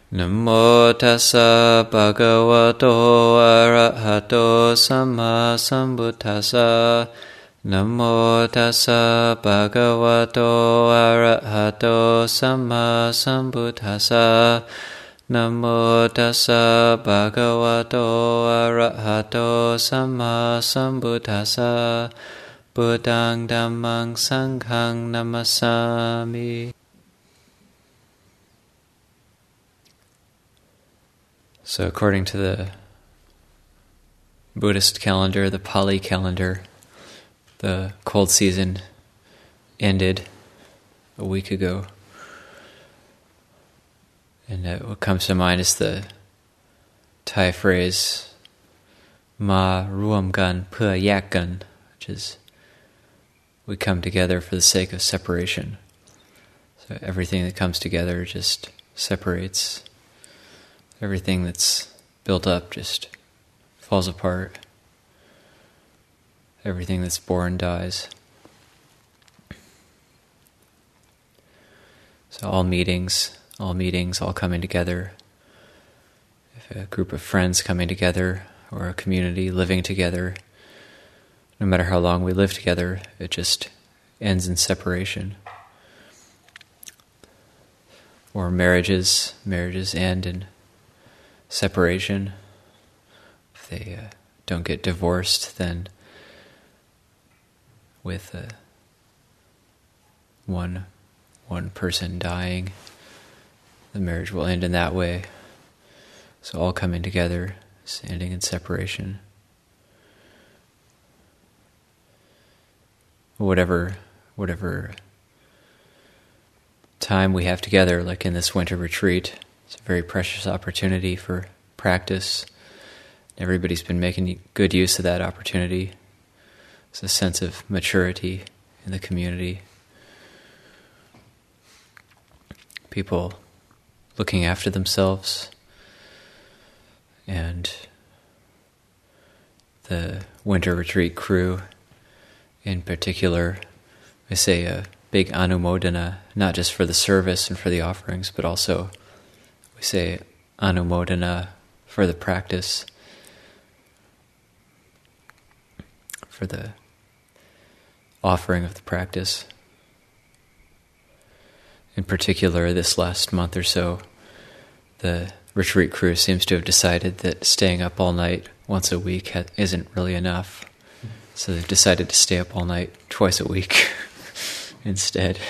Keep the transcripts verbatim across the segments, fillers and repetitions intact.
Namo tassa bhagavato arahato samma sambuddhassa. Namo tassa bhagavato arahato samma sambuddhassa. Namo tassa bhagavato arahato samma sambuddhassa. Buddhaṃ Dhammāṃ Saṅghāṃ Namasami. So according to the Buddhist calendar, the Pali calendar, the cold season ended a week ago. And uh, what comes to mind is the Thai phrase, Ma ruam gan phua yak gan, which is, we come together for the sake of separation. So everything that comes together just separates. Everything that's built up just falls apart. Everything that's born dies. So all meetings, all meetings, all coming together. If a group of friends coming together, or a community living together, no matter how long we live together, it just ends in separation. Or marriages, marriages end in separation. If they uh, don't get divorced, then with uh, one one person dying, the marriage will end in that way. So all coming together is ending in separation. Whatever, whatever time we have together, like in this winter retreat, it's a very precious opportunity for practice. Everybody's been making good use of that opportunity. It's a sense of maturity in the community. People looking after themselves. And the winter retreat crew in particular, I say a big anumodana, not just for the service and for the offerings, but also we say anumodana for the practice, for the offering of the practice. In particular, this last month or so, the retreat crew seems to have decided that staying up all night once a week ha- isn't really enough. So they've decided to stay up all night twice a week instead.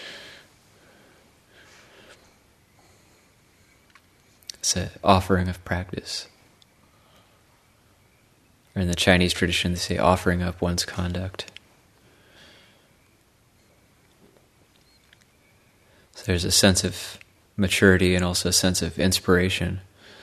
It's an offering of practice. Or in the Chinese tradition, they say offering up one's conduct. So there's a sense of maturity and also a sense of inspiration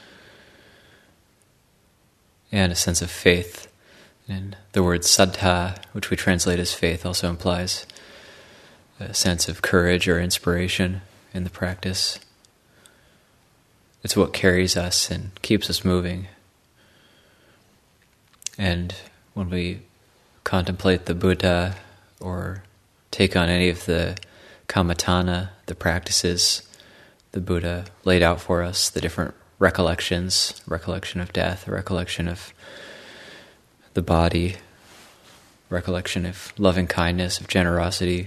and a sense of faith. And the word saddha, which we translate as faith, also implies a sense of courage or inspiration in the practice. It's what carries us and keeps us moving. And when we contemplate the Buddha or take on any of the kammatthana, the practices the Buddha laid out for us, the different recollections, recollection of death, recollection of the body, recollection of loving kindness, of generosity,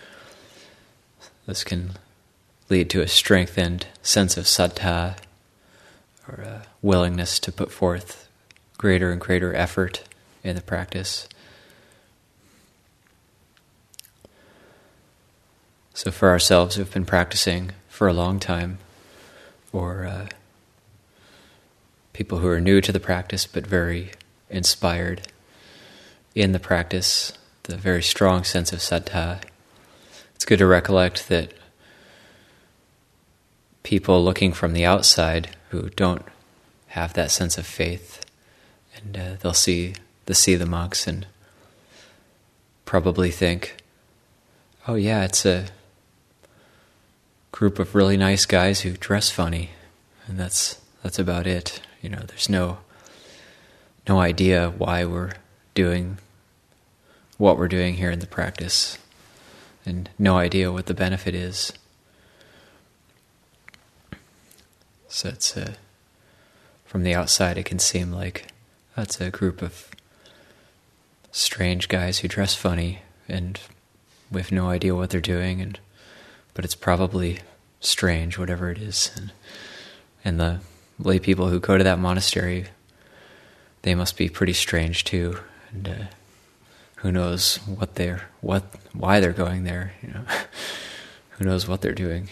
this can lead to a strengthened sense of saddha, or a willingness to put forth greater and greater effort in the practice. So for ourselves who've been practicing for a long time, or uh, people who are new to the practice but very inspired in the practice, the very strong sense of saddha, it's good to recollect that people looking from the outside who don't have that sense of faith, and uh, they'll see the see the monks and probably think, oh yeah, it's a group of really nice guys who dress funny, and that's that's about it. You know, there's no no idea why we're doing what we're doing here in the practice, and no idea what the benefit is. So it's a, from the outside it can seem like that's a group of strange guys who dress funny and we have no idea what they're doing, and but it's probably strange, whatever it is. And, and the lay people who go to that monastery, they must be pretty strange too. And uh, who knows what they're, what, why they're going there? You know, who knows what they're doing?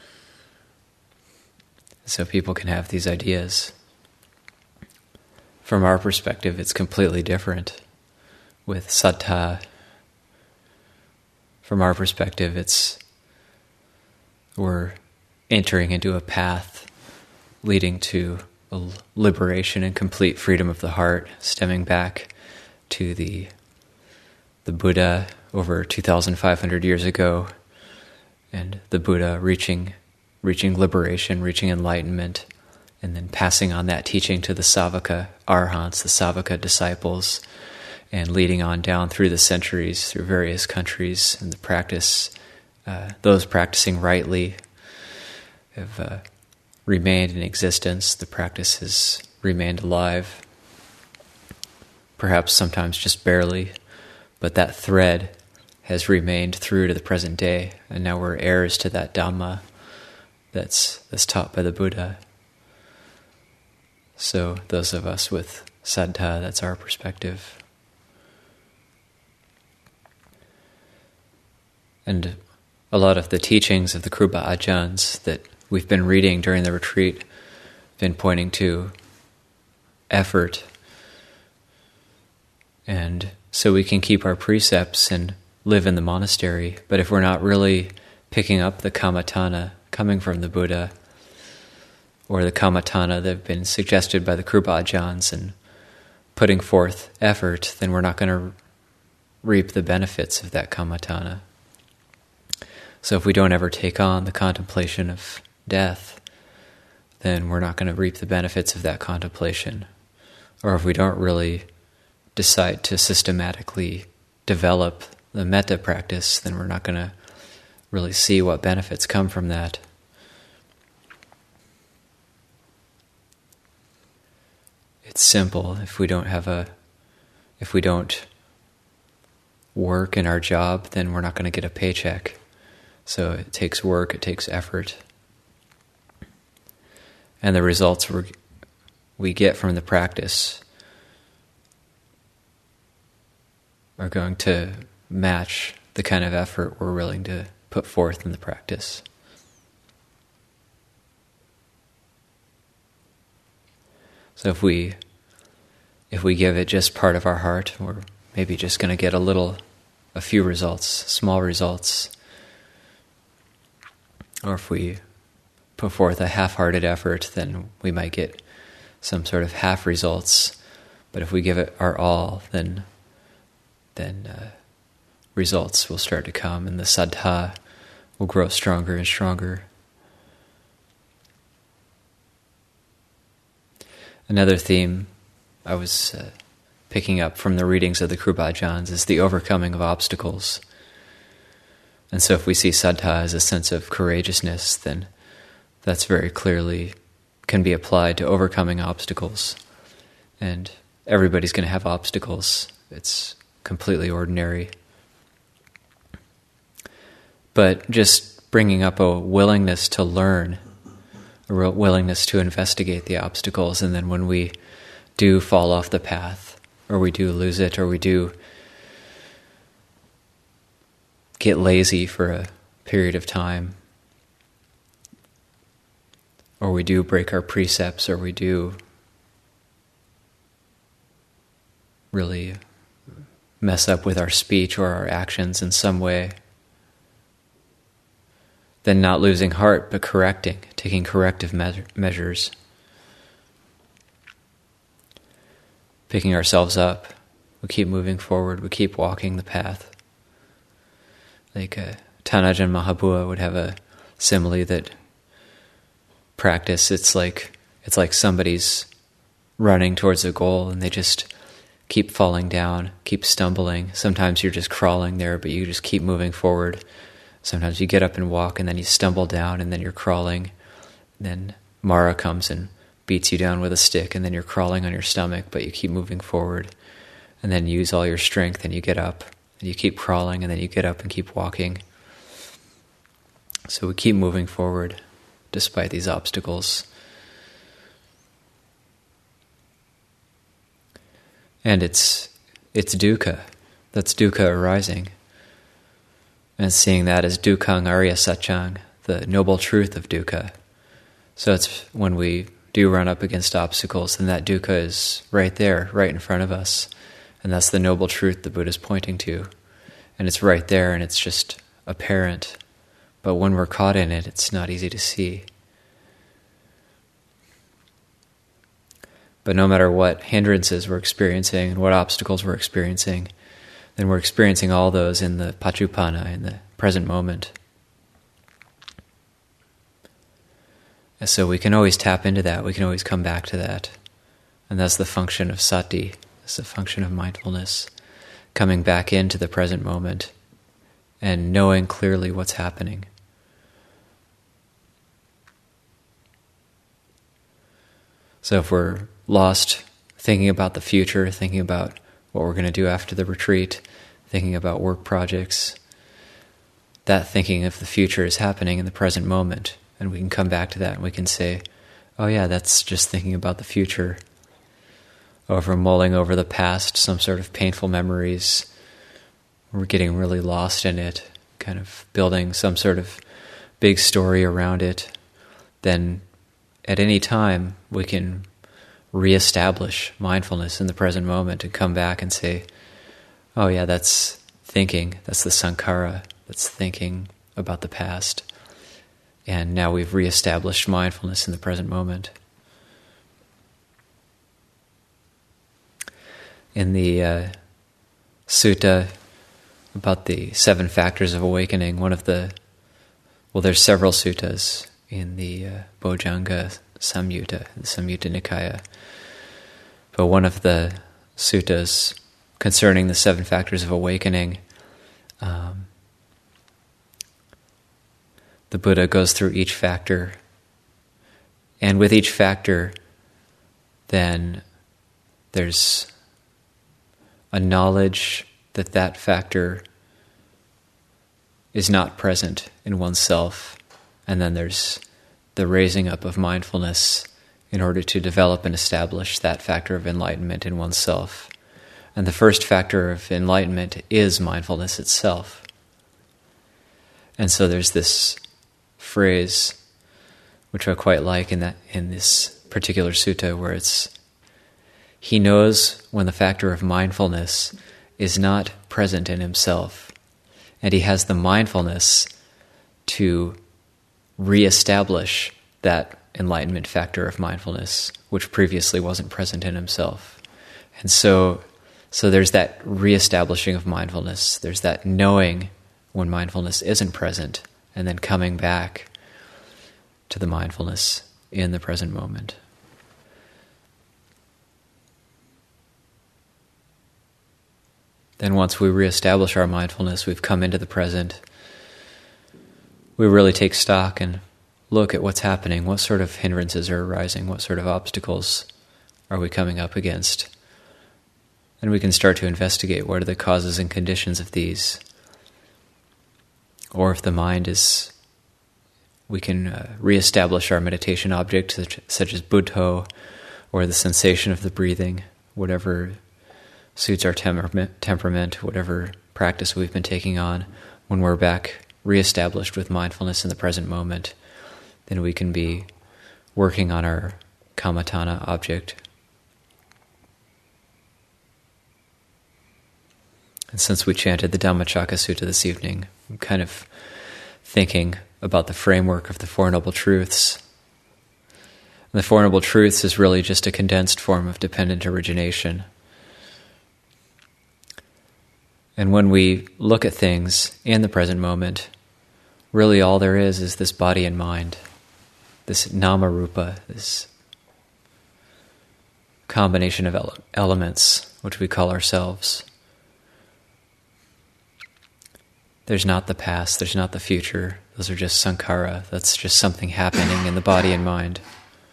So people can have these ideas. From our perspective, it's completely different. With saddha, from our perspective, it's we're entering into a path leading to a liberation and complete freedom of the heart, stemming back to the the Buddha over two thousand five hundred years ago, and the Buddha reaching reaching liberation, reaching enlightenment, and then passing on that teaching to the Savaka Arhants, the Savaka disciples, and leading on down through the centuries, through various countries, and the practice, uh, those practicing rightly have uh, remained in existence. The practice has remained alive, perhaps sometimes just barely, but that thread has remained through to the present day, and now we're heirs to that Dhamma that's, that's taught by the Buddha. So those of us with saddha, that's our perspective. And a lot of the teachings of the Kruba Ajahns that we've been reading during the retreat have been pointing to effort. And so we can keep our precepts and live in the monastery, but if we're not really picking up the Kammatthana coming from the Buddha, or the Kammatthana that have been suggested by the Kruba Ajahns and putting forth effort, then we're not going to reap the benefits of that Kammatthana. So if we don't ever take on the contemplation of death, then we're not going to reap the benefits of that contemplation. Or if we don't really decide to systematically develop the metta practice, then we're not going to really see what benefits come from that. It's simple. If we don't have a, if we don't work in our job, then we're not going to get a paycheck. So it takes work, it takes effort. And the results we're, we get from the practice are going to match the kind of effort we're willing to put forth in the practice. So if we if we give it just part of our heart, we're maybe just going to get a little, a few results, small results. Or if we put forth a half-hearted effort, then we might get some sort of half results. But if we give it our all, then then uh, results will start to come, and the saddha will grow stronger and stronger. Another theme I was uh, picking up from the readings of the Kruba Ajahns is the overcoming of obstacles. And so if we see saddha as a sense of courageousness, then that's very clearly can be applied to overcoming obstacles. And everybody's going to have obstacles. It's completely ordinary. But just bringing up a willingness to learn, a real willingness to investigate the obstacles, and then when we do fall off the path, or we do lose it, or we do get lazy for a period of time, or we do break our precepts, or we do really mess up with our speech or our actions in some way, then not losing heart, but correcting, taking corrective me- measures, picking ourselves up. We keep moving forward, we keep walking the path. Like uh, Tanajan Mahabua would have a simile that practice, it's like it's like somebody's running towards a goal and they just keep falling down, keep stumbling. Sometimes you're just crawling there, but you just keep moving forward. Sometimes you get up and walk and then you stumble down and then you're crawling. Then Mara comes and beats you down with a stick, and then you're crawling on your stomach, but you keep moving forward, and then you use all your strength, and you get up, and you keep crawling, and then you get up and keep walking. So we keep moving forward despite these obstacles. And it's it's dukkha. That's dukkha arising. And seeing that as dukkhang arya satchang, the noble truth of dukkha. So it's when we do run up against obstacles, then that dukkha is right there, right in front of us. And that's the noble truth the Buddha's pointing to. And it's right there, and it's just apparent. But when we're caught in it, it's not easy to see. But no matter what hindrances we're experiencing and what obstacles we're experiencing, then we're experiencing all those in the paccuppanna, in the present moment. And so we can always tap into that, we can always come back to that. And that's the function of sati, that's the function of mindfulness, coming back into the present moment and knowing clearly what's happening. So if we're lost thinking about the future, thinking about what we're going to do after the retreat, thinking about work projects, that thinking of the future is happening in the present moment. And we can come back to that and we can say, oh yeah, that's just thinking about the future. Or if we're mulling over the past, some sort of painful memories, we're getting really lost in it, kind of building some sort of big story around it, then at any time we can reestablish mindfulness in the present moment and come back and say, oh yeah, that's thinking, that's the sankhara, that's thinking about the past. And now we've reestablished mindfulness in the present moment. In the uh, sutta about the seven factors of awakening, one of the, well, there's several suttas in the uh, Bojjhanga Samyutta, the Samyutta Nikaya. But one of the suttas concerning the seven factors of awakening, um, the Buddha goes through each factor, and with each factor, then there's a knowledge that that factor is not present in oneself, and then there's the raising up of mindfulness in order to develop and establish that factor of enlightenment in oneself. And the first factor of enlightenment is mindfulness itself. And so there's this phrase, which I quite like in that in this particular sutta, where it's, he knows when the factor of mindfulness is not present in himself, and he has the mindfulness to reestablish that enlightenment factor of mindfulness, which previously wasn't present in himself. And so, so there's that reestablishing of mindfulness, there's that knowing when mindfulness isn't present, and then coming back to the mindfulness in the present moment. Then once we reestablish our mindfulness, we've come into the present, we really take stock and look at what's happening, what sort of hindrances are arising, what sort of obstacles are we coming up against. And we can start to investigate what are the causes and conditions of these. Or if the mind is, we can uh, reestablish our meditation object, such, such as Buddho, or the sensation of the breathing, whatever suits our temperament, temperament, whatever practice we've been taking on. When we're back reestablished with mindfulness in the present moment, then we can be working on our kammatthana object. And since we chanted the Dhammacakka Sutta this evening, I'm kind of thinking about the framework of the Four Noble Truths. And the Four Noble Truths is really just a condensed form of dependent origination. And when we look at things in the present moment, really all there is is this body and mind, this nama-rupa, this combination of ele- elements, which we call ourselves. There's not the past, there's not the future. Those are just sankhara. That's just something happening in the body and mind.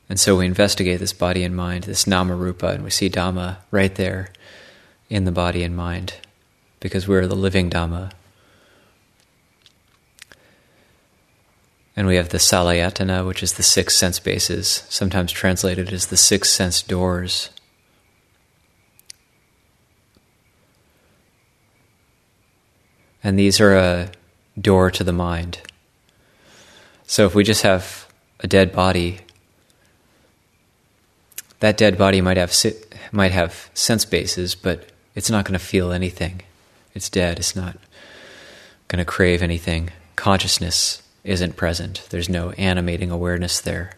And so we investigate this body and mind, this nama-rupa, and we see Dhamma right there in the body and mind, because we're the living Dhamma. And we have the salayatana, which is the six sense bases, sometimes translated as the six sense doors. And these are a door to the mind. So if we just have a dead body, that dead body might have might have sense bases, but it's not going to feel anything. It's dead. It's not going to crave anything. Consciousness isn't present. There's no animating awareness there.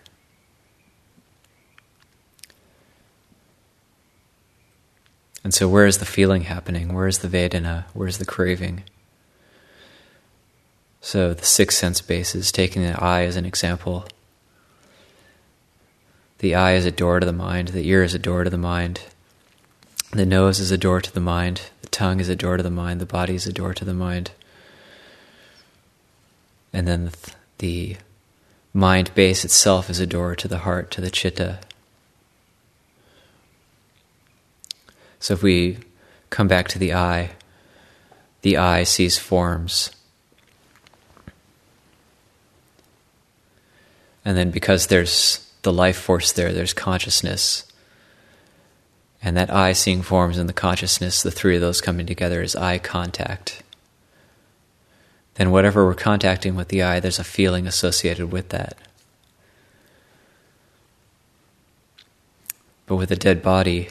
And so where is the feeling happening? Where is the Vedana? Where is the craving? So the six sense bases, taking the eye as an example. The eye is a door to the mind. The ear is a door to the mind. The nose is a door to the mind. The tongue is a door to the mind. The body is a door to the mind. And then the, the mind base itself is a door to the heart, to the citta. So if we come back to the eye, the eye sees forms. And then because there's the life force there, there's consciousness. And that eye seeing forms and the consciousness, the three of those coming together is eye contact. Then whatever we're contacting with the eye, there's a feeling associated with that. But with a dead body,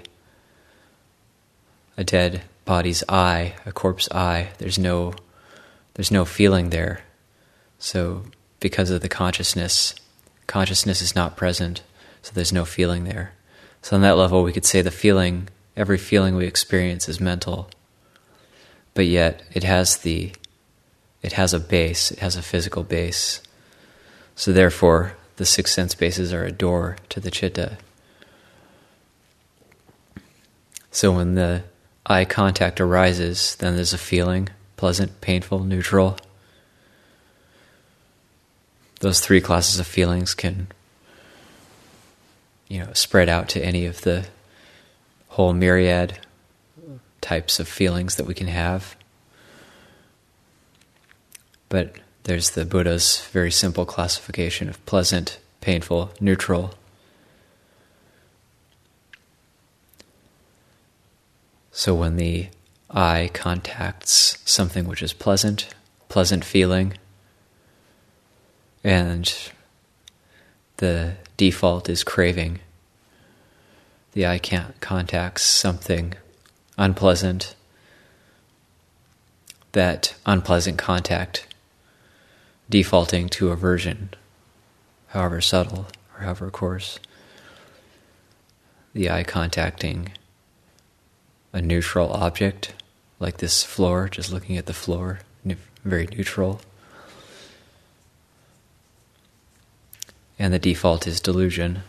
a dead body's eye, a corpse eye, there's no there's no feeling there. So because of the consciousness, consciousness is not present, so there's no feeling there. So on that level we could say the feeling, every feeling we experience is mental, but yet it has the it has a base, it has a physical base. So therefore the six sense bases are a door to the citta. So when the eye contact arises, then there's a feeling, pleasant, painful, neutral. Those three classes of feelings can, you know, spread out to any of the whole myriad types of feelings that we can have. But there's the Buddha's very simple classification of pleasant, painful, neutral. So when the eye contacts something which is pleasant, pleasant feeling, and the default is craving, the eye can't contacts something unpleasant, that unpleasant contact defaulting to aversion, however subtle or however coarse, the eye contacting a neutral object, like this floor, just looking at the floor, very neutral. And the default is delusion.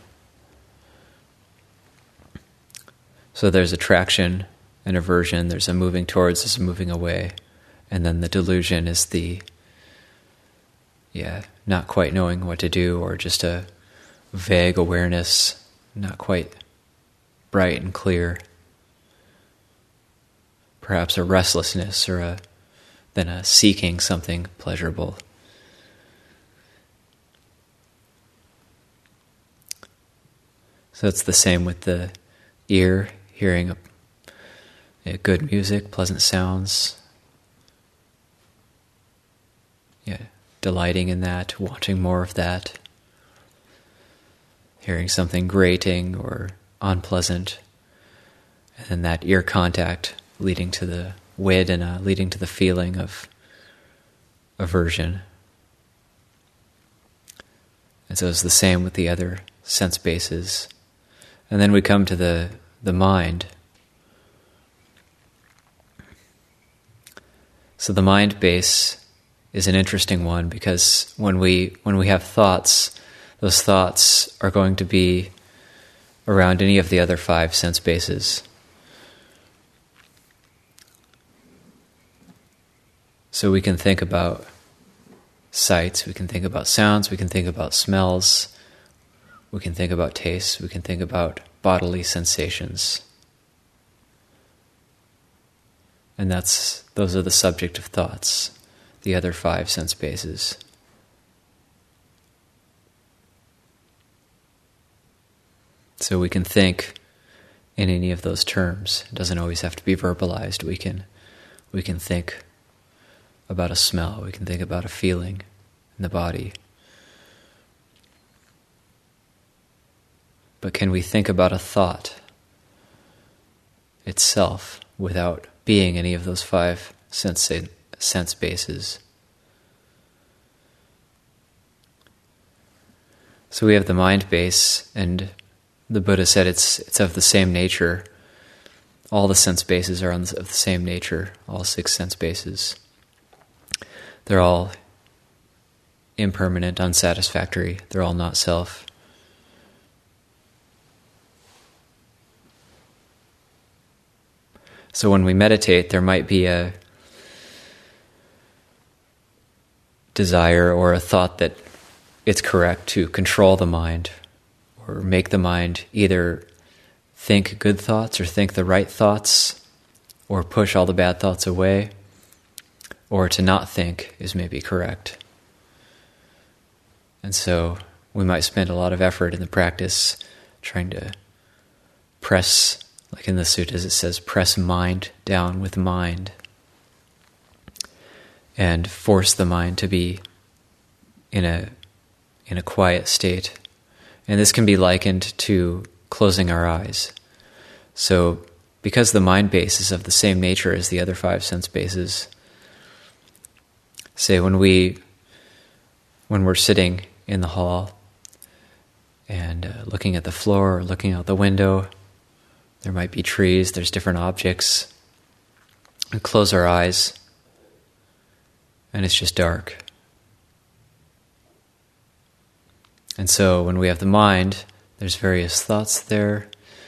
So there's attraction and aversion, there's a moving towards, there's a moving away, and then the delusion is the, yeah, not quite knowing what to do, or just a vague awareness, not quite bright and clear. Perhaps a restlessness, or a then a seeking something pleasurable. So it's the same with the ear, hearing a, a good music, pleasant sounds. Yeah, delighting in that, wanting more of that. Hearing something grating or unpleasant, and then that ear contact leading to the vedana, leading to the feeling of aversion. And so it's the same with the other sense bases. And then we come to the, the mind. So the mind base is an interesting one, because when we when we have thoughts, those thoughts are going to be around any of the other five sense bases. So we can think about sights, we can think about sounds, we can think about smells, We can think about taste. We can think about bodily sensations. And that's those are the subject of thoughts, the other five sense bases. So we can think in any of those terms. It doesn't always have to be verbalized. We can we can think about a smell. We can think about a feeling in the body. But can we think about a thought itself without being any of those five sense sense bases? So we have the mind base, and the Buddha said it's it's of the same nature. All the sense bases are of the same nature, all six sense bases. They're all impermanent, unsatisfactory. They're all not self. So when we meditate, there might be a desire or a thought that it's correct to control the mind or make the mind either think good thoughts or think the right thoughts or push all the bad thoughts away, or to not think is maybe correct. And so we might spend a lot of effort in the practice trying to press, like in the suttas it says, press mind down with mind and force the mind to be in a in a quiet state. And this can be likened to closing our eyes. So because the mind base is of the same nature as the other five sense bases, say when we when we're sitting in the hall and uh, looking at the floor or looking out the window, there might be trees, there's different objects. We close our eyes and it's just dark. And so when we have the mind, there's various thoughts there,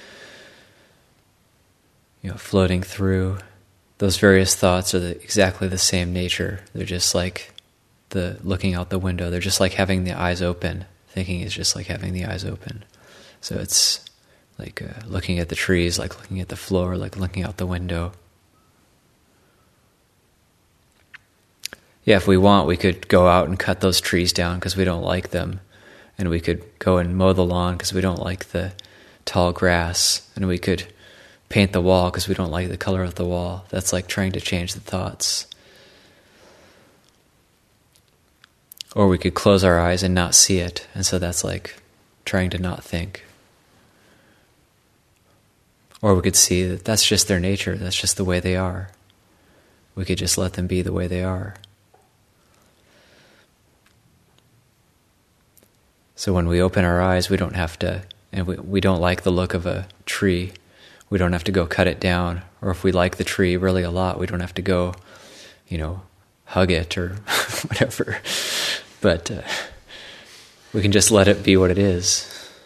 you know, floating through. Those various thoughts are the, exactly the same nature. They're just like the looking out the window. They're just like having the eyes open. Thinking is just like having the eyes open. So it's like uh, looking at the trees, like looking at the floor, like looking out the window. Yeah, if we want, we could go out and cut those trees down because we don't like them. And we could go and mow the lawn because we don't like the tall grass. And we could paint the wall because we don't like the color of the wall. That's like trying to change the thoughts. Or we could close our eyes and not see it. And so that's like trying to not think. Or we could see that that's just their nature. That's just the way they are. We could just let them be the way they are. So when we open our eyes, we don't have to, and we, we don't like the look of a tree, we don't have to go cut it down. Or if we like the tree really a lot, we don't have to go, you know, hug it or whatever. But uh, we can just let it be what it is.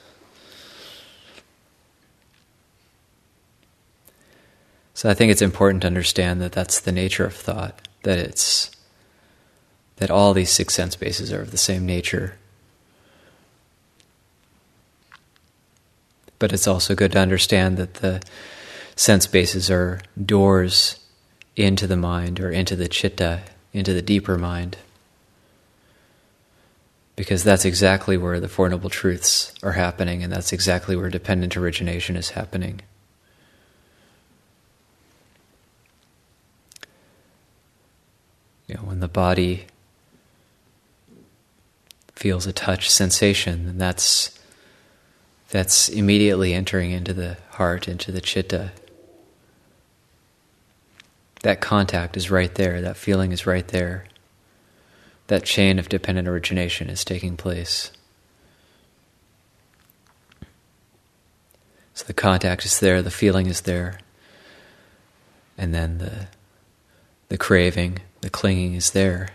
So I think it's important to understand that that's the nature of thought, that it's, that all these six sense bases are of the same nature. But it's also good to understand that the sense bases are doors into the mind or into the citta, into the deeper mind. Because that's exactly where the Four Noble Truths are happening, and that's exactly where dependent origination is happening. You know, when the body feels a touch sensation, then that's that's immediately entering into the heart, into the citta. That contact is right there, that feeling is right there. That chain of dependent origination is taking place. So the contact is there, the feeling is there, and then the the craving, the clinging is there.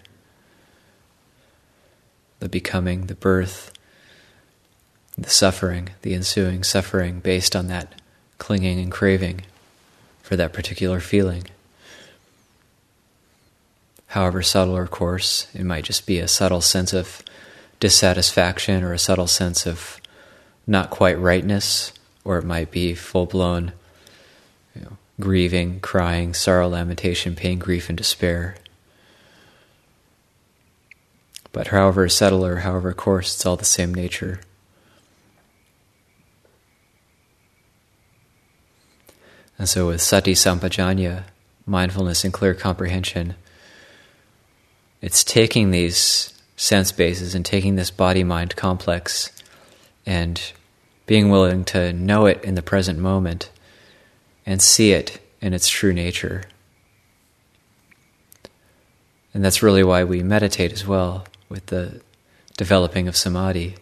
The becoming, the birth, the suffering, the ensuing suffering based on that clinging and craving for that particular feeling. However subtle or coarse, it might just be a subtle sense of dissatisfaction or a subtle sense of not quite rightness, or it might be full-blown, you know, grieving, crying, sorrow, lamentation, pain, grief, and despair. But however subtle or however coarse, it's all the same nature. And so with sati sampajanya, mindfulness and clear comprehension, it's taking these sense bases and taking this body-mind complex and being willing to know it in the present moment and see it in its true nature. And that's really why we meditate as well, with the developing of samadhi.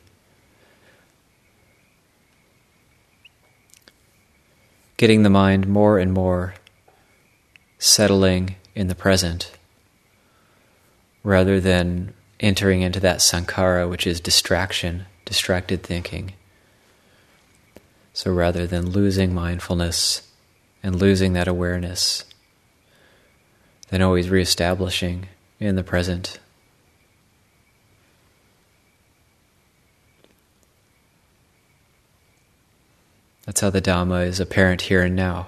Getting the mind more and more settling in the present, rather than entering into that sankhara, which is distraction, distracted thinking. So rather than losing mindfulness and losing that awareness, then always reestablishing in the present. That's how the Dhamma is apparent here and now.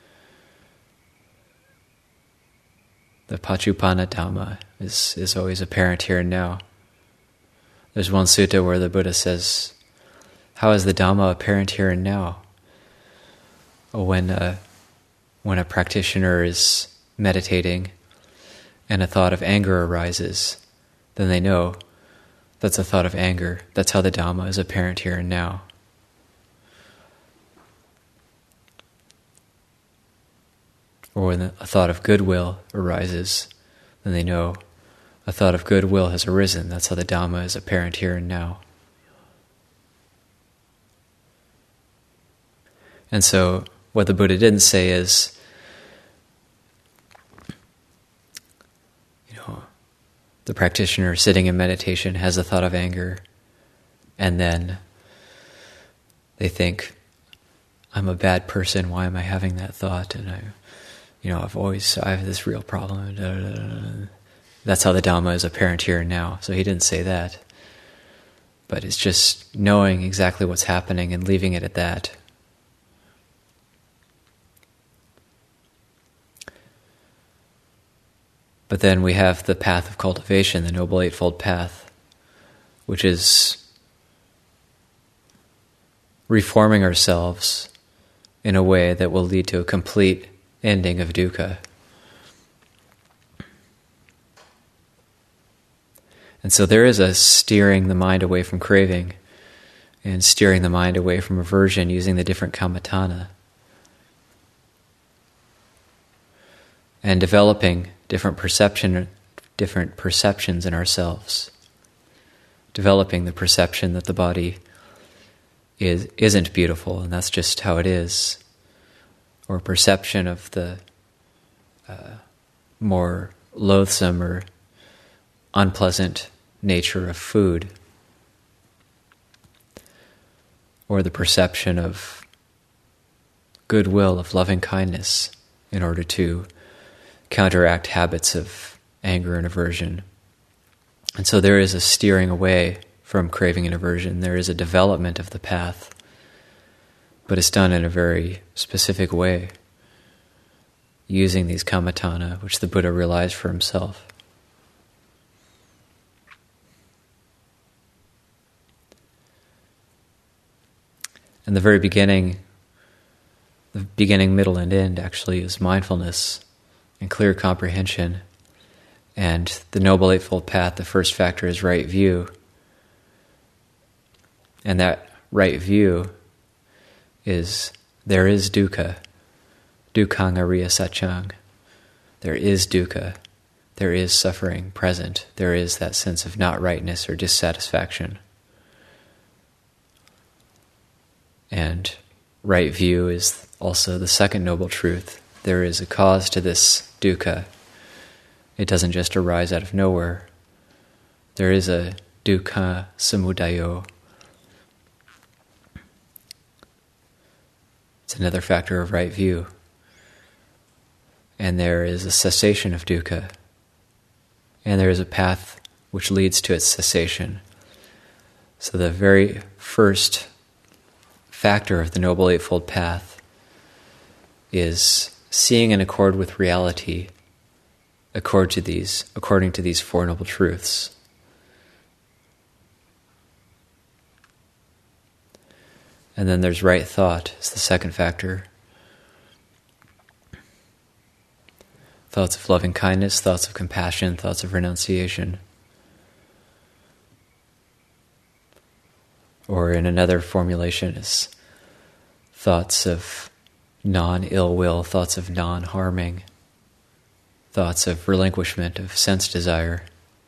The Paccuppanna Dhamma is, is always apparent here and now. There's one sutta where the Buddha says, how is the Dhamma apparent here and now? When a, when a practitioner is meditating and a thought of anger arises, then they know that's a thought of anger. That's how the Dhamma is apparent here and now. Or when a thought of goodwill arises, then they know a thought of goodwill has arisen. That's how the Dhamma is apparent here and now. And so, what the Buddha didn't say is, you know, the practitioner sitting in meditation has a thought of anger, and then they think, I'm a bad person, why am I having that thought? And I... You know, I've always, I have this real problem. Da, da, da, da. That's how the Dhamma is apparent here and now. So he didn't say that. But it's just knowing exactly what's happening and leaving it at that. But then we have the path of cultivation, the Noble Eightfold Path, which is reforming ourselves in a way that will lead to a complete ending of dukkha. And so there is a steering the mind away from craving and steering the mind away from aversion using the different kammatthana. And developing different perception, different perceptions in ourselves. Developing the perception that the body is, isn't beautiful, and that's just how it is. Or perception of the uh, more loathsome or unpleasant nature of food. Or the perception of goodwill, of loving kindness, in order to counteract habits of anger and aversion. And so there is a steering away from craving and aversion. There is a development of the path. But it's done in a very specific way, using these kammatthana, which the Buddha realized for himself. And the very beginning, the beginning, middle, and end actually is mindfulness and clear comprehension. And the Noble Eightfold Path, the first factor is right view. And that right view is, there is dukkha, dukkhang ariya satchang. There is dukkha, there is suffering present, there is that sense of not rightness or dissatisfaction. And right view is also the second noble truth. There is a cause to this dukkha. It doesn't just arise out of nowhere. There is a dukkha samudayo. It's another factor of right view. And there is a cessation of dukkha. And there is a path which leads to its cessation. So the very first factor of the Noble Eightfold Path is seeing in accord with reality, accord to these, according to these Four Noble Truths. And then there's right thought, is the second factor. Thoughts of loving kindness, thoughts of compassion, thoughts of renunciation. Or in another formulation is thoughts of non-ill will, thoughts of non-harming, thoughts of relinquishment of sense desire.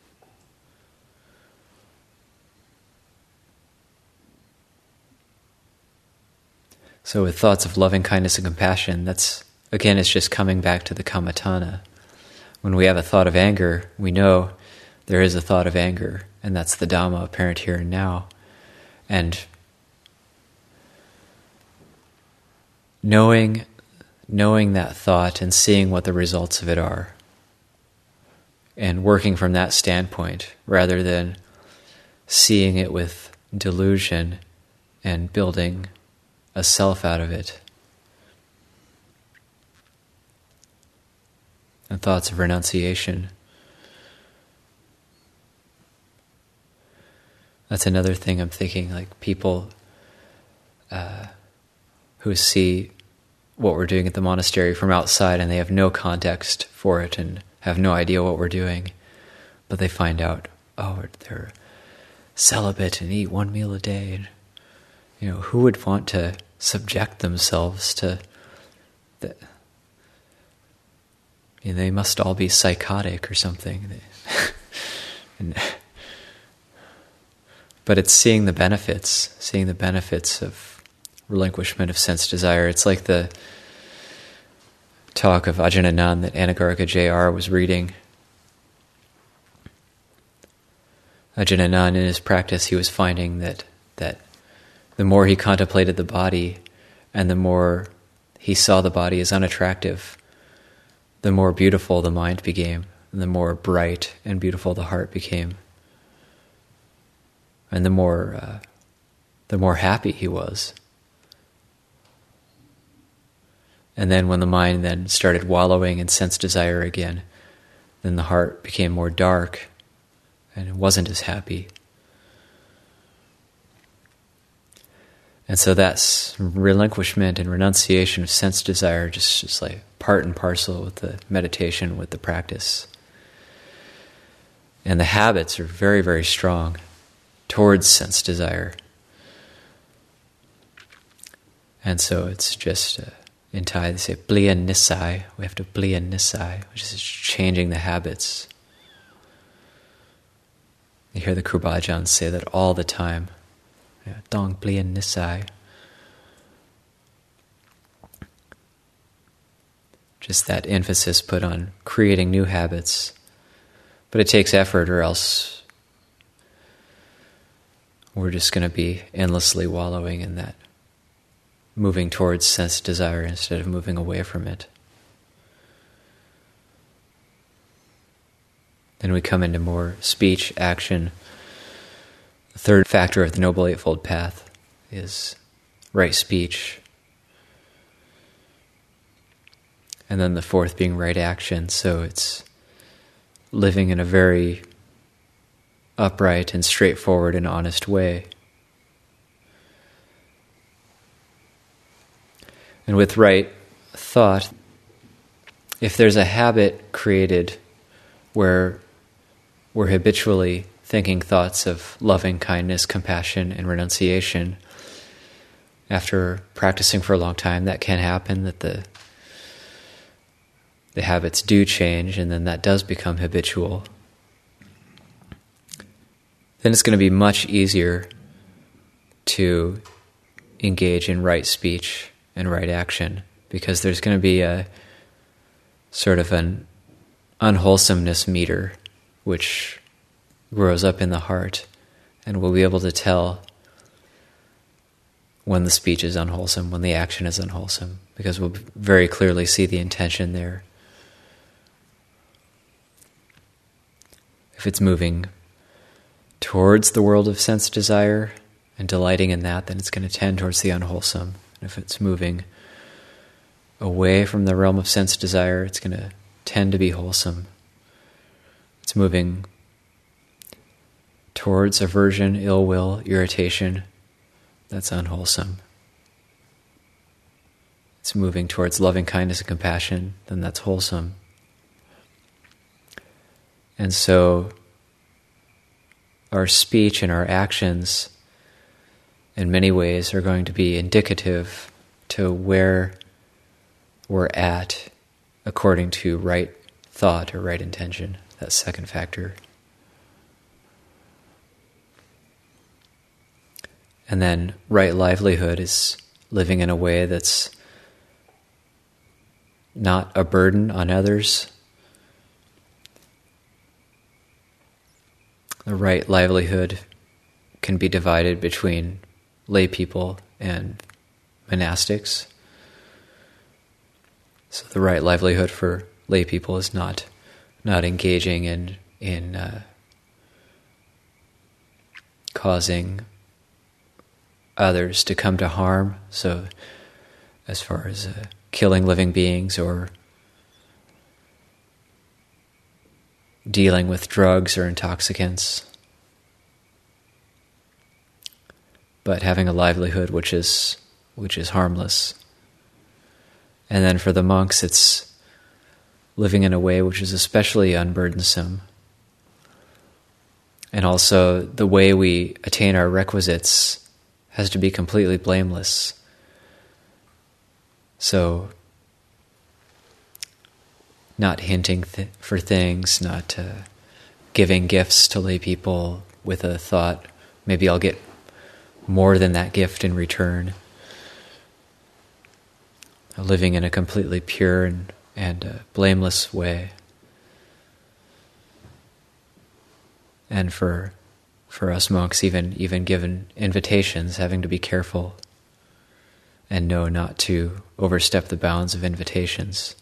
So with thoughts of loving kindness and compassion, that's, again, it's just coming back to the kammatthana. When we have a thought of anger, we know there is a thought of anger, and that's the Dhamma apparent here and now. And knowing, knowing that thought and seeing what the results of it are, and working from that standpoint, rather than seeing it with delusion and building a self out of it. And thoughts of renunciation. That's another thing I'm thinking, like people uh, who see what we're doing at the monastery from outside and they have no context for it and have no idea what we're doing, but they find out, oh, they're celibate and eat one meal a day. And, you know, who would want to subject themselves to that? You know, they must all be psychotic or something. and, but it's seeing the benefits, seeing the benefits of relinquishment of sense desire. It's like the talk of Ajahn Anan that Anagarika J R was reading. Ajahn Anan, in his practice, he was finding that that the more he contemplated the body and the more he saw the body as unattractive, the more beautiful the mind became, and the more bright and beautiful the heart became, and the more uh, the more happy he was. And then when the mind then started wallowing in sense desire again, then the heart became more dark and it wasn't as happy. And so that's relinquishment and renunciation of sense desire, just, just like part and parcel with the meditation, with the practice. And the habits are very, very strong towards sense desire. And so it's just, uh, in Thai they say, pliya nisai. We have to pliya nisai, which is changing the habits. You hear the Krubajans say that all the time. Dong pliya nisai. Just that emphasis put on creating new habits. But it takes effort, or else we're just going to be endlessly wallowing in that, moving towards sense desire instead of moving away from it. Then we come into more speech, action. The third factor of the Noble Eightfold Path is right speech. And then the fourth being right action. So it's living in a very upright and straightforward and honest way. And with right thought, if there's a habit created where we're habitually thinking thoughts of loving kindness, compassion, and renunciation, after practicing for a long time, that can happen, that the the habits do change, and then that does become habitual. Then it's going to be much easier to engage in right speech and right action, because there's going to be a sort of an unwholesomeness meter which grows up in the heart, and we'll be able to tell when the speech is unwholesome, when the action is unwholesome, because we'll very clearly see the intention there. If it's moving towards the world of sense desire, and delighting in that, then it's going to tend towards the unwholesome. And if it's moving away from the realm of sense desire, it's going to tend to be wholesome. It's moving towards aversion, ill will, irritation, that's unwholesome. It's moving towards loving kindness and compassion, then that's wholesome. And so our speech and our actions in many ways are going to be indicative to where we're at according to right thought or right intention, that second factor. And then right livelihood is living in a way that's not a burden on others. The right livelihood can be divided between lay people and monastics. So the right livelihood for lay people is not not engaging in in uh, causing others to come to harm. So as far as uh, killing living beings or dealing with drugs or intoxicants, but having a livelihood which is which is harmless. And then for the monks, it's living in a way which is especially unburdensome. And also the way we attain our requisites has to be completely blameless. So not hinting th- for things, not uh, giving gifts to lay people with a thought, maybe I'll get more than that gift in return. Living in a completely pure and, and uh, blameless way. And for for us monks, even even given invitations, having to be careful and know not to overstep the bounds of invitations.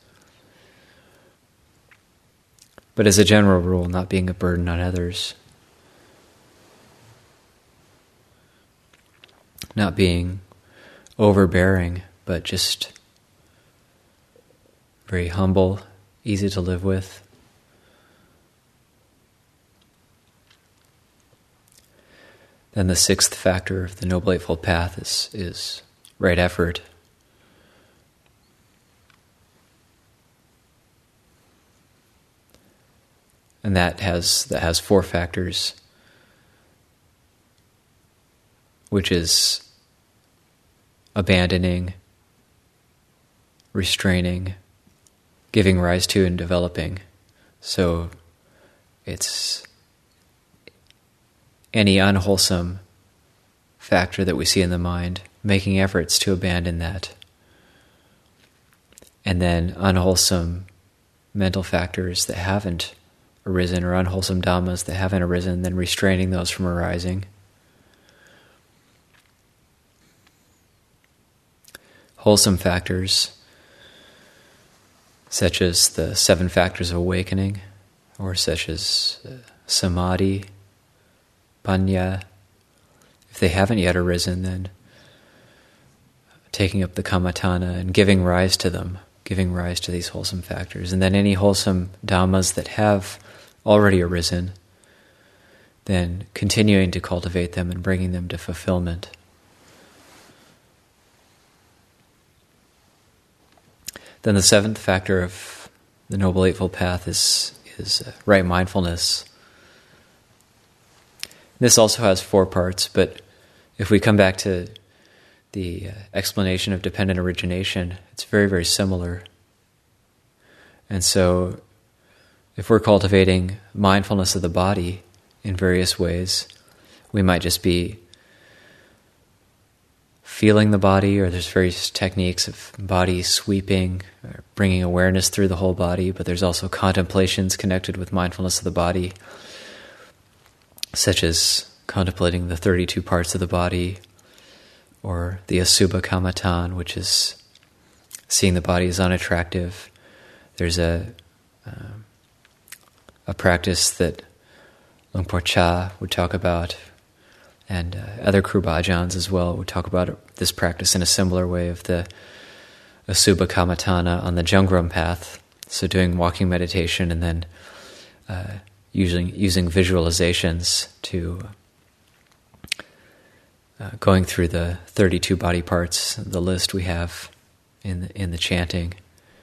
But as a general rule, not being a burden on others. Not being overbearing, but just very humble, easy to live with. Then the sixth factor of the Noble Eightfold Path is, is right effort. And that has that has four factors, which is abandoning, restraining, giving rise to, and developing. So it's any unwholesome factor that we see in the mind, making efforts to abandon that. And then unwholesome mental factors that haven't arisen, or unwholesome dhammas that haven't arisen, then restraining those from arising. Wholesome factors, such as the seven factors of awakening, or such as uh, samadhi, panya. If they haven't yet arisen, then taking up the kammatthana and giving rise to them, giving rise to these wholesome factors. And then any wholesome dhammas that have already arisen, then continuing to cultivate them and bringing them to fulfillment. Then the seventh factor of the Noble Eightfold Path is, is uh, right mindfulness. This also has four parts, but if we come back to the uh, explanation of dependent origination, it's very, very similar. And so if we're cultivating mindfulness of the body in various ways, we might just be feeling the body, or there's various techniques of body sweeping, or bringing awareness through the whole body, but there's also contemplations connected with mindfulness of the body, such as contemplating the thirty-two parts of the body, or the Asubha Kammatthana, which is seeing the body as unattractive. There's a um, a practice that Luang Por Chah would talk about, and uh, other Kruba Ajahns as well would talk about this practice in a similar way of the Asubha Kammatthana on the Jungrum path. So doing walking meditation and then uh, using using visualizations to uh, going through the thirty-two body parts, the list we have in the, in the chanting.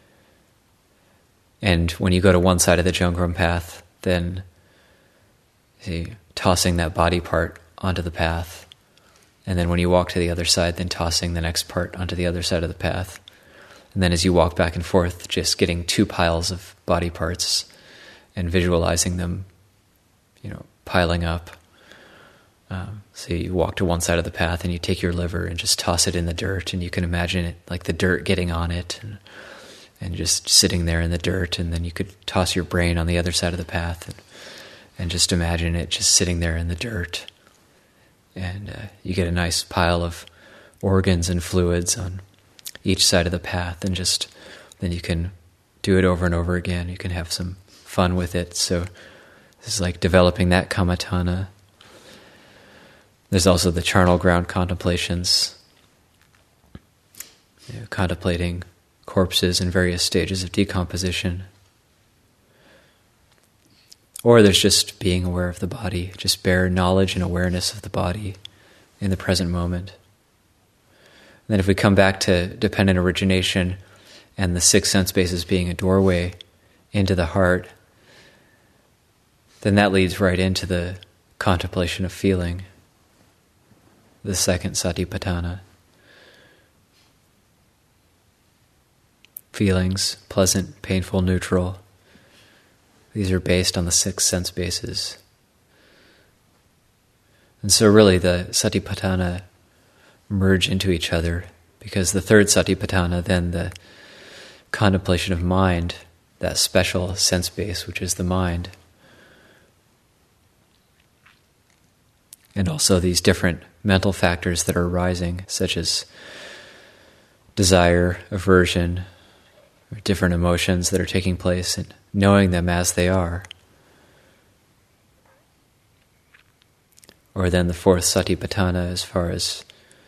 And when you go to one side of the Jungrum path, then see, tossing that body part onto the path. And then when you walk to the other side, then tossing the next part onto the other side of the path. And then as you walk back and forth, just getting two piles of body parts and visualizing them, you know, piling up. Um, so you walk to one side of the path and you take your liver and just toss it in the dirt, and you can imagine it like the dirt getting on it and, and just sitting there in the dirt. And then you could toss your brain on the other side of the path and, and just imagine it just sitting there in the dirt. And uh, you get a nice pile of organs and fluids on each side of the path, and just then you can do it over and over again. You can have some fun with it. So this is like developing that kammatthana. There's also the charnel ground contemplations, you know, contemplating corpses in various stages of decomposition. Or there's just being aware of the body, just bare knowledge and awareness of the body in the present moment. And then if we come back to dependent origination and the six sense bases being a doorway into the heart, then that leads right into the contemplation of feeling, the second satipatthana. Feelings, pleasant, painful, neutral. These are based on the six sense bases. And so really the satipatthana merge into each other, because the third satipatthana, then the contemplation of mind, that special sense base which is the mind, and also these different mental factors that are arising, such as desire, aversion, or different emotions that are taking place, and knowing them as they are. Or then the fourth satipatthana, as far as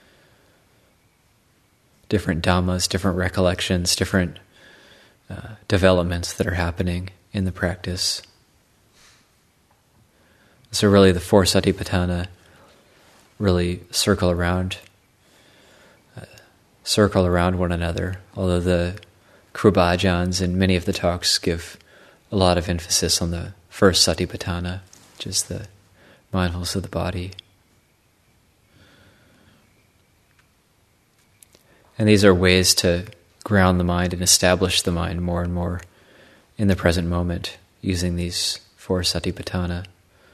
different dhammas, different recollections, different uh, developments that are happening in the practice. So really the four satipatthana really circle around, uh, circle around one another, although the Kruba Ajahns in many of the talks give a lot of emphasis on the first satipatthana, which is the mindfulness of the body. And these are ways to ground the mind and establish the mind more and more in the present moment, using these four satipatthana.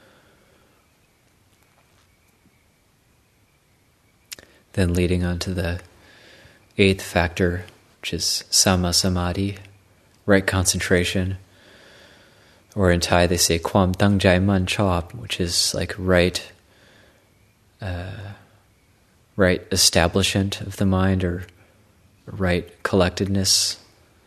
Then leading on to the eighth factor, which is samma samadhi, right concentration. Or in Thai they say kwam tang jai man chop, which is like right, uh, right establishment of the mind, or right collectedness.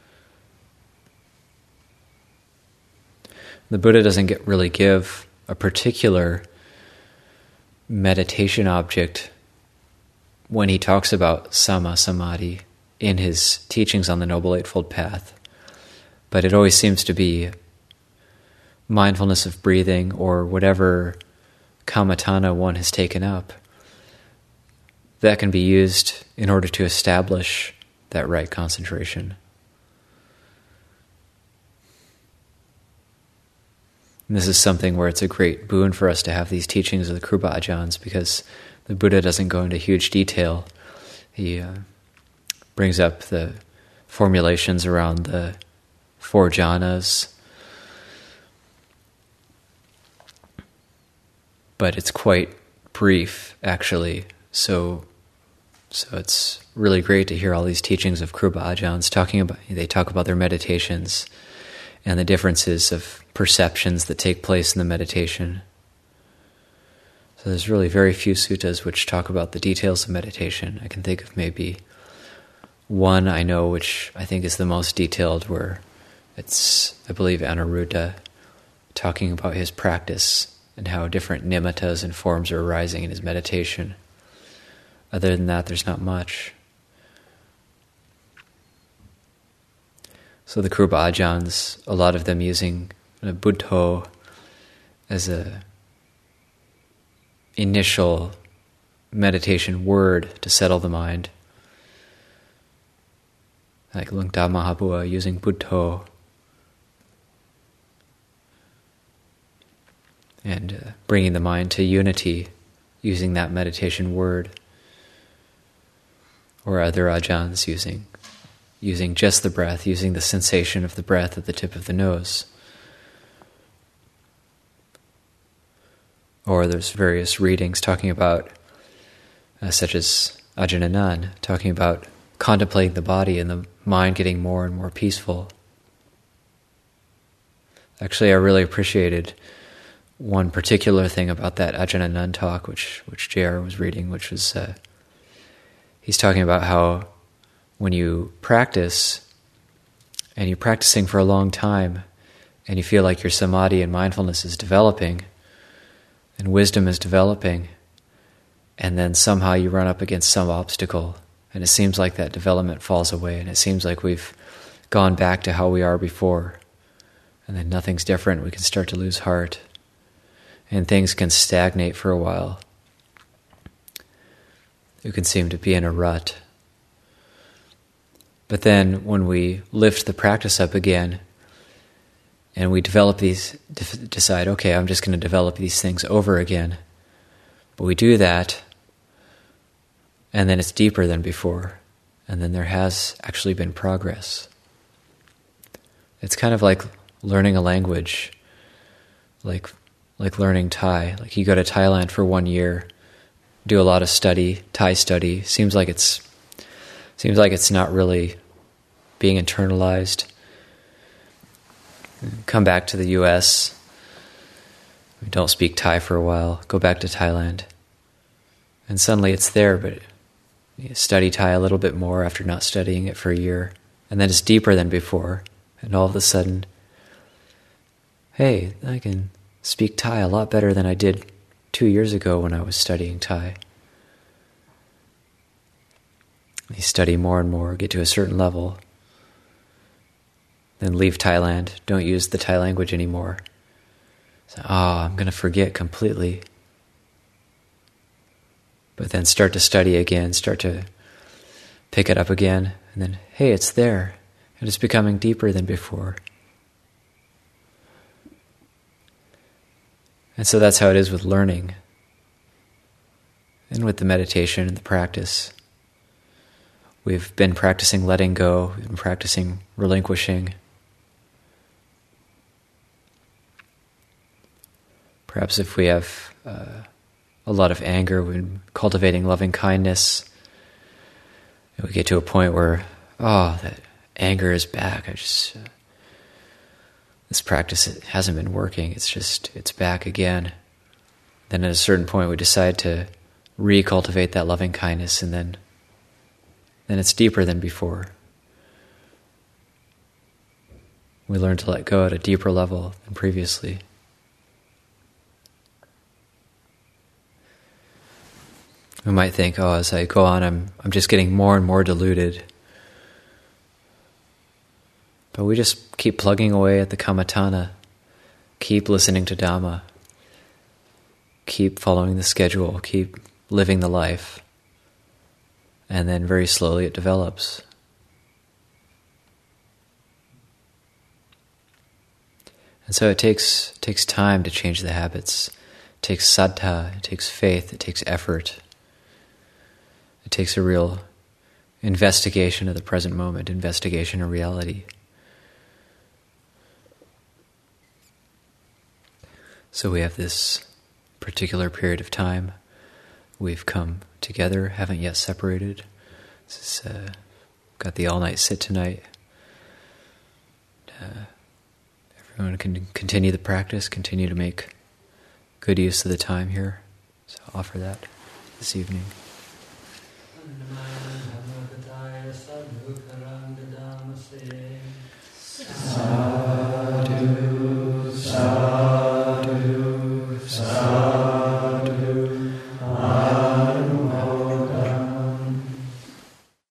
The Buddha doesn't get, really give a particular meditation object when he talks about samma samadhi in his teachings on the Noble Eightfold Path, but it always seems to be mindfulness of breathing, or whatever kammatthana one has taken up, that can be used in order to establish that right concentration. And this is something where it's a great boon for us to have these teachings of the Kruba Ajahns, because the Buddha doesn't go into huge detail. He uh, brings up the formulations around the four jhanas, but it's quite brief, actually. So, so it's really great to hear all these teachings of Kruba Ajahns talking about. They talk about their meditations and the differences of perceptions that take place in the meditation. So there's really very few suttas which talk about the details of meditation. I can think of maybe one I know which I think is the most detailed, where it's, I believe, Anuruddha talking about his practice and how different nimittas and forms are arising in his meditation. Other than that, there's not much. So the Krupa Ajahns, a lot of them using uh, Buddho as a initial meditation word to settle the mind. Like Lungta Mahabua using Buddho. And uh, bringing the mind to unity using that meditation word. Or other Ajahns using using just the breath, using the sensation of the breath at the tip of the nose. Or there's various readings talking about, uh, such as Ajahn Anan, talking about contemplating the body and the mind getting more and more peaceful. Actually, I really appreciated one particular thing about that Ajahn Anan talk, which which J R was reading, which was, uh, he's talking about how when you practice, and you're practicing for a long time, and you feel like your samadhi and mindfulness is developing, and wisdom is developing, and then somehow you run up against some obstacle, and it seems like that development falls away, and it seems like we've gone back to how we are before, and then nothing's different, we can start to lose heart, and things can stagnate for a while. You can seem to be in a rut. But then when we lift the practice up again, and we develop these, decide, okay, I'm just going to develop these things over again. But we do that, and then it's deeper than before. And then there has actually been progress. It's kind of like learning a language, like like learning Thai. Like you go to Thailand for one year, do a lot of study, Thai study. Seems like it's seems like it's not really being internalized. Come back to the U S, we don't speak Thai for a while, go back to Thailand, and suddenly it's there, but you study Thai a little bit more after not studying it for a year, and then it's deeper than before, and all of a sudden, hey, I can speak Thai a lot better than I did two years ago when I was studying Thai. You study more and more, get to a certain level, then leave Thailand, don't use the Thai language anymore. So, oh, I'm going to forget completely. But then start to study again, start to pick it up again, and then, hey, it's there, and it's becoming deeper than before. And so that's how it is with learning, and with the meditation and the practice. We've been practicing letting go, we've been practicing relinquishing. Perhaps if we have uh, a lot of anger, we've been cultivating loving kindness, and we get to a point where, oh, that anger is back. I just, uh, this practice it hasn't been working. It's just, it's back again. Then at a certain point, we decide to recultivate that loving kindness, and then, then it's deeper than before. We learn to let go at a deeper level than previously. We might think, oh, as I go on, I'm I'm just getting more and more deluded. But we just keep plugging away at the Kammatthana, keep listening to Dhamma, keep following the schedule, keep living the life, and then very slowly it develops. And so it takes it takes time to change the habits. It takes saddha, it takes faith, it takes effort. It takes a real investigation of the present moment, investigation of reality. So we have this particular period of time. We've come together, haven't yet separated. This is, uh, got the all-night sit tonight. Uh, everyone can continue the practice, continue to make good use of the time here. So offer that this evening.